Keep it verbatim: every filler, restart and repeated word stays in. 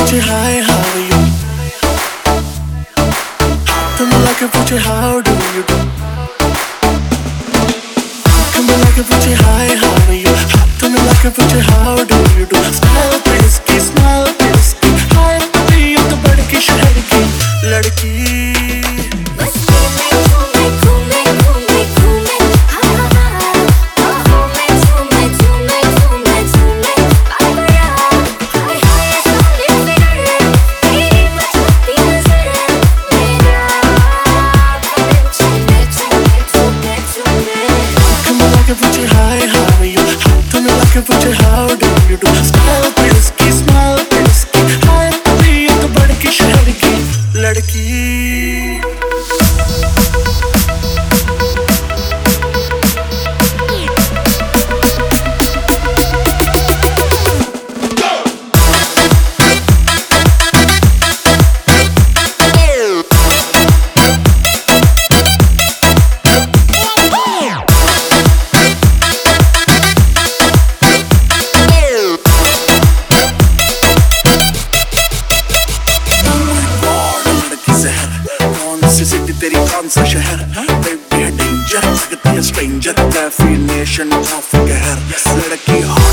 पूछे hi how are you, हाथ मिला के पूछे हाउ डू यू डू, आँख मिला के पूछे हाय हाउ आर यू, हाथ मिला के पूछे how do you do. Smile पे इसकी स्माइल पे इसकी, हाय अभी ये तो बढ़ के शहर की लड़की। पूछे हाय हाउ आर यू, हाथ मिला के पूछे how do you do. Smile पे इसकी स्माइल पे इसकी, हाय अभी ये तो बढ़ के शहर की लड़की। सिटी तेरी कौन सा शहर, बेबी है डेंजर, लगती है स्ट्रेंजर, कैफे नेशन ऑफ कहर, लड़की